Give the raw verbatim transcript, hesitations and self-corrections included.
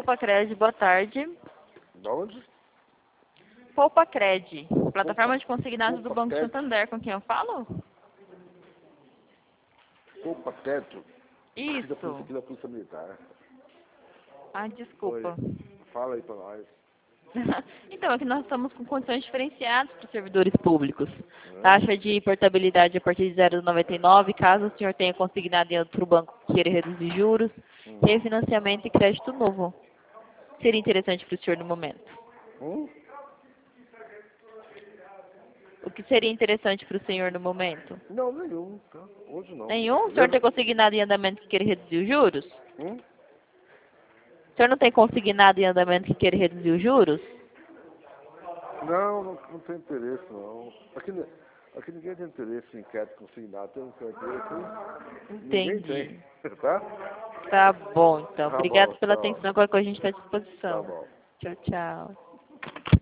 Poupa-Cred, boa tarde. De onde? Poupa-Cred, plataforma de consignados do Banco Poupa-Cred. Santander, com quem eu falo? Opa, teto. Aqui da polícia, Isso. aqui da polícia militar. Ah, desculpa. Oi. Fala aí pra nós. Então, aqui nós estamos com condições diferenciadas para os servidores públicos. Hum. Taxa de portabilidade a partir de zero vírgula noventa e nove, caso o senhor tenha consignado em outro banco que queira reduzir juros, Hum. refinanciamento e crédito novo. Seria interessante para o senhor no momento. Hum? O que seria interessante para o senhor no momento? Não, nenhum. Tá? Hoje não. Nenhum? O senhor tem consignado em andamento que queira reduzir os juros? Hum? O senhor não tem consignado em andamento que queira reduzir os juros? Não, não, não tem interesse, não. Aqui, ni- aqui ninguém tem interesse em crédito consignado. Tem um crédito. Ninguém Entendi. tem. Tá? Tá bom, então. Tá Obrigado bom, pela tchau. atenção. Qualquer coisa a gente está à Tá disposição. bom. Tchau, tchau.